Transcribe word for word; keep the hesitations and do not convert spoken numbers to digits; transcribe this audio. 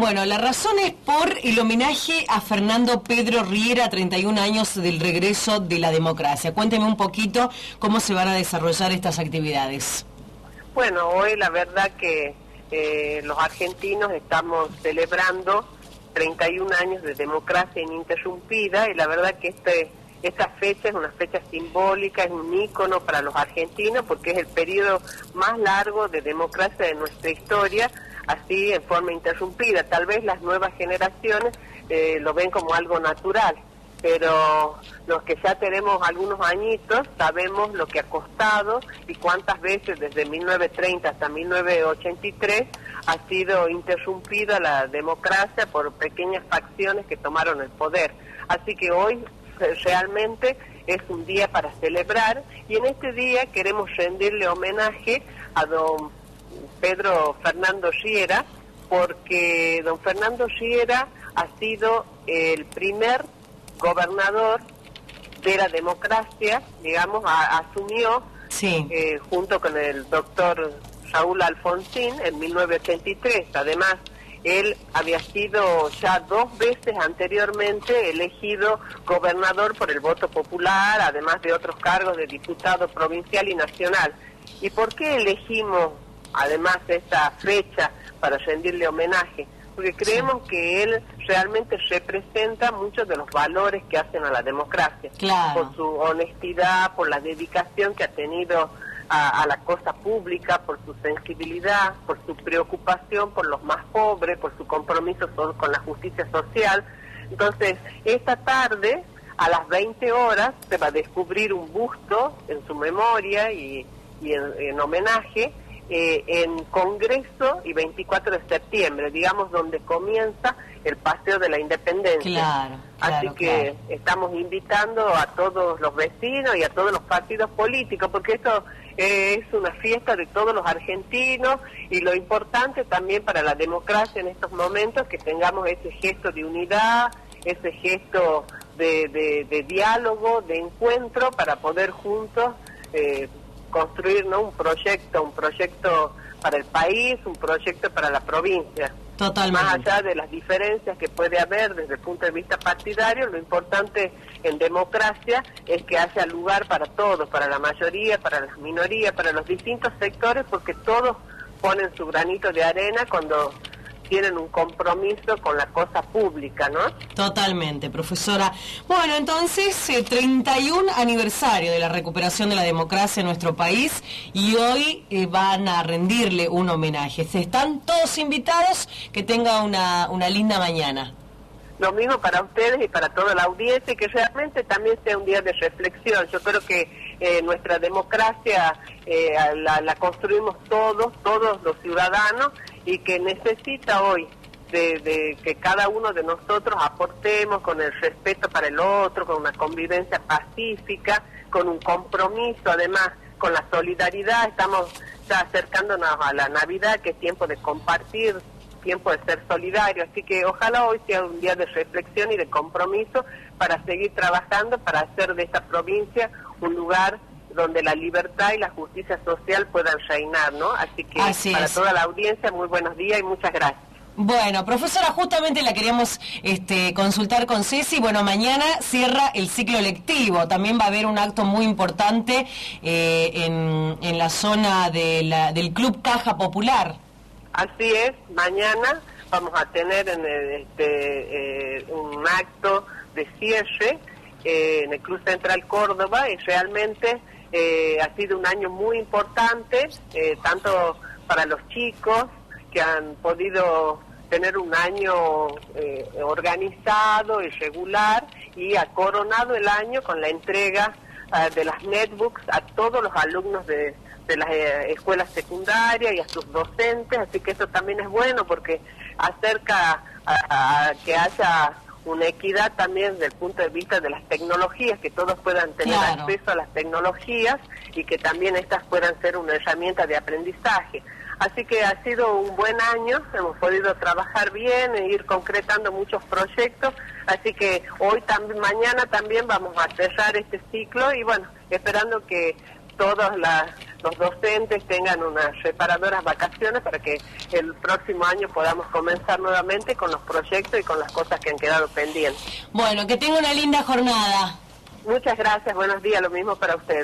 Bueno, la razón es por el homenaje a Fernando Pedro Riera, treinta y un años del regreso de la democracia. Cuénteme un poquito cómo se van a desarrollar estas actividades. Bueno, hoy la verdad que eh, los argentinos estamos celebrando treinta y un años de democracia ininterrumpida, y la verdad que este, esta fecha es una fecha simbólica, es un ícono para los argentinos porque es el periodo más largo de democracia de nuestra historia, así en forma interrumpida. Tal vez las nuevas generaciones eh, lo ven como algo natural, pero los que ya tenemos algunos añitos sabemos lo que ha costado y cuántas veces desde mil novecientos treinta hasta mil novecientos ochenta y tres ha sido interrumpida la democracia por pequeñas facciones que tomaron el poder. Así que hoy realmente es un día para celebrar, y en este día queremos rendirle homenaje a don Pedro Fernando Riera, porque don Fernando Riera ha sido el primer gobernador de la democracia, digamos, a, asumió sí. eh, junto con el doctor Raúl Alfonsín en mil novecientos ochenta y tres. Además, él había sido ya dos veces anteriormente elegido gobernador por el voto popular, además de otros cargos de diputado provincial y nacional. ¿Y por qué elegimos además esta fecha para rendirle homenaje? Porque creemos que él realmente representa muchos de los valores que hacen a la democracia. Claro. Por su honestidad, por la dedicación que ha tenido a, a la cosa pública, por su sensibilidad, por su preocupación por los más pobres, por su compromiso con, con la justicia social. Entonces, esta tarde, a las veinte horas, se va a descubrir un busto en su memoria y, y en, en homenaje, Eh, en Congreso y veinticuatro de septiembre, digamos, donde comienza el Paseo de la Independencia. Claro, claro, Así que claro. estamos invitando a todos los vecinos y a todos los partidos políticos, porque esto eh, es una fiesta de todos los argentinos, y lo importante también para la democracia en estos momentos, que tengamos ese gesto de unidad, ese gesto de, de, de diálogo, de encuentro, para poder juntos eh, construir, ¿no?, un proyecto, un proyecto para el país, un proyecto para la provincia. Totalmente. Más allá de las diferencias que puede haber desde el punto de vista partidario, lo importante en democracia es que haya lugar para todos, para la mayoría, para las minorías, para los distintos sectores, porque todos ponen su granito de arena cuando tienen un compromiso con la cosa pública, ¿no? Totalmente, profesora. Bueno, entonces, eh, treinta y un aniversario de la recuperación de la democracia en nuestro país, y hoy eh, van a rendirle un homenaje. Se están todos invitados, que tenga una, una linda mañana. Lo mismo para ustedes y para toda la audiencia, y que realmente también sea un día de reflexión. Yo creo que eh, nuestra democracia eh, la, la construimos todos, todos los ciudadanos, y que necesita hoy de, de que cada uno de nosotros aportemos con el respeto para el otro, con una convivencia pacífica, con un compromiso, además con la solidaridad. Estamos ya acercándonos a la Navidad, que es tiempo de compartir, tiempo de ser solidario, así que ojalá hoy sea un día de reflexión y de compromiso para seguir trabajando, para hacer de esta provincia un lugar donde la libertad y la justicia social puedan reinar, ¿no? Así que Así para es. toda la audiencia, muy buenos días y muchas gracias. Bueno, profesora, justamente la queríamos este, consultar con Ceci. Bueno, mañana cierra el ciclo lectivo. También va a haber un acto muy importante eh, en, en la zona de la, del Club Caja Popular. Así es, mañana vamos a tener en el, este, eh, un acto de cierre eh, en el Club Central Córdoba, y realmente eh, ha sido un año muy importante, eh, tanto para los chicos, que han podido tener un año eh, organizado y regular, y ha coronado el año con la entrega uh, de las netbooks a todos los alumnos de de las eh, escuelas secundarias y a sus docentes, así que eso también es bueno porque acerca a, a que haya una equidad también desde el punto de vista de las tecnologías, que todos puedan tener claro. acceso a las tecnologías y que también estas puedan ser una herramienta de aprendizaje. Así que ha sido un buen año, hemos podido trabajar bien e ir concretando muchos proyectos, así que hoy también, mañana también vamos a cerrar este ciclo, y bueno, esperando que todos la, los docentes tengan unas reparadoras vacaciones para que el próximo año podamos comenzar nuevamente con los proyectos y con las cosas que han quedado pendientes. Bueno, que tenga una linda jornada. Muchas gracias, buenos días, lo mismo para ustedes.